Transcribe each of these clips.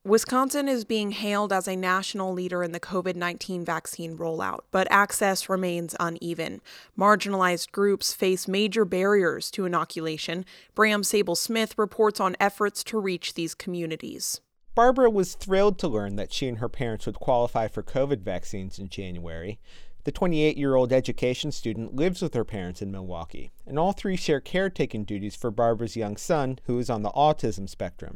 Wisconsin is being hailed as a national leader in the COVID-19 vaccine rollout, but access remains uneven. Marginalized groups face major barriers to inoculation. Bram Sable-Smith reports on efforts to reach these communities. Barbara was thrilled to learn that she and her parents would qualify for COVID vaccines in January. The 28-year-old education student lives with her parents in Milwaukee, and all three share caretaking duties for Barbara's young son, who is on the autism spectrum.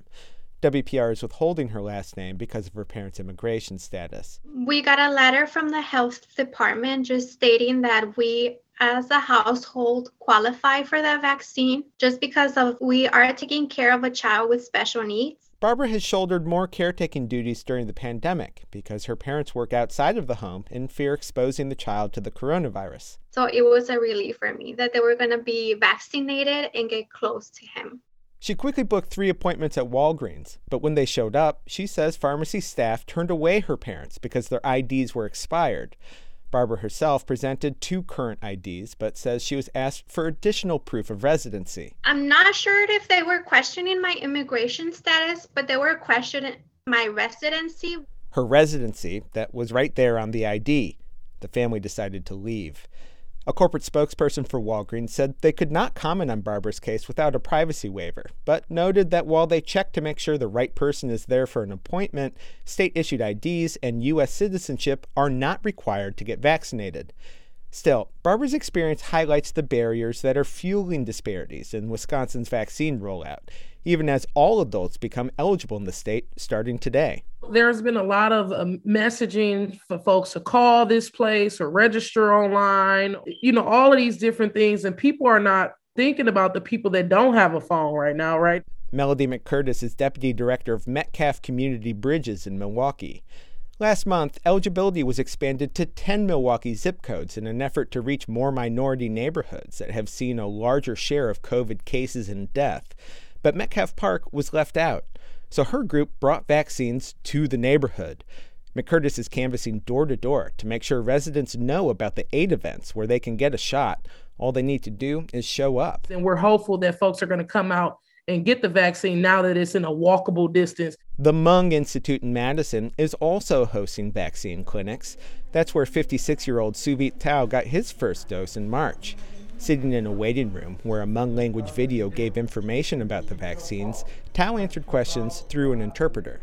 WPR is withholding her last name because of her parents' immigration status. We got a letter from the health department just stating that we as a household qualify for the vaccine just because of we are taking care of a child with special needs. Barbara has shouldered more caretaking duties during the pandemic because her parents work outside of the home and fear exposing the child to the coronavirus. So it was a relief for me that they were going to be vaccinated and get close to him. She quickly booked 3 appointments at Walgreens, but when they showed up, she says pharmacy staff turned away her parents because their IDs were expired. Barbara herself presented 2 current IDs, but says she was asked for additional proof of residency. I'm not sure if they were questioning my immigration status, but they were questioning my residency. Her residency, that was right there on the ID. The family decided to leave. A corporate spokesperson for Walgreens said they could not comment on Barbara's case without a privacy waiver, but noted that while they check to make sure the right person is there for an appointment, state-issued IDs and U.S. citizenship are not required to get vaccinated. Still, Barbara's experience highlights the barriers that are fueling disparities in Wisconsin's vaccine rollout, even as all adults become eligible in the state starting today. There's been a lot of messaging for folks to call this place or register online, all of these different things. And people are not thinking about the people that don't have a phone right now, right? Melody McCurtis is Deputy Director of Metcalf Community Bridges in Milwaukee. Last month, eligibility was expanded to 10 Milwaukee zip codes in an effort to reach more minority neighborhoods that have seen a larger share of COVID cases and death. But Metcalf Park was left out. So her group brought vaccines to the neighborhood. McCurtis is canvassing door to door to make sure residents know about the 8 events where they can get a shot. All they need to do is show up. And we're hopeful that folks are going to come out and get the vaccine now that it's in a walkable distance. The Mung Institute in Madison is also hosting vaccine clinics. That's where 56-year-old Suvit Tao got his first dose in March. Sitting in a waiting room where a Hmong language video gave information about the vaccines, Tao answered questions through an interpreter.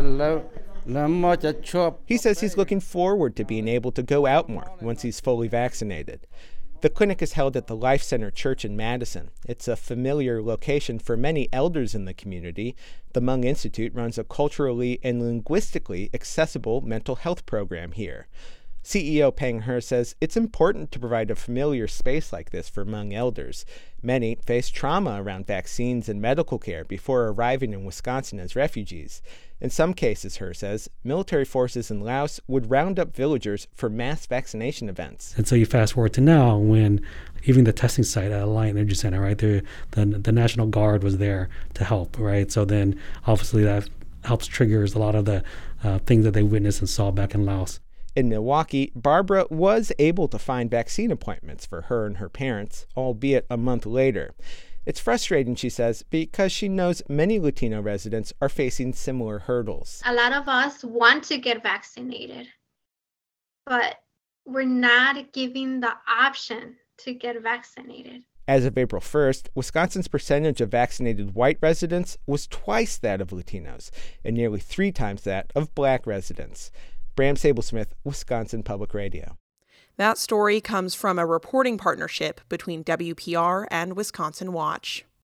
He says he's looking forward to being able to go out more once he's fully vaccinated. The clinic is held at the Life Center Church in Madison. It's a familiar location for many elders in the community. The Hmong Institute runs a culturally and linguistically accessible mental health program here. CEO Peng He says it's important to provide a familiar space like this for Hmong elders. Many face trauma around vaccines and medical care before arriving in Wisconsin as refugees. In some cases, He says, military forces in Laos would round up villagers for mass vaccination events. And so you fast forward to now when even the testing site at Alliant Energy Center, right, the National Guard was there to help, right? So then obviously that helps triggers a lot of the things that they witnessed and saw back in Laos. In Milwaukee, Barbara was able to find vaccine appointments for her and her parents, albeit a month later. It's frustrating, she says, because she knows many Latino residents are facing similar hurdles. A lot of us want to get vaccinated, but we're not given the option to get vaccinated. As of April 1st, Wisconsin's percentage of vaccinated white residents was twice that of Latinos and nearly 3 times that of black residents. Bram Sable-Smith, Wisconsin Public Radio. That story comes from a reporting partnership between WPR and Wisconsin Watch.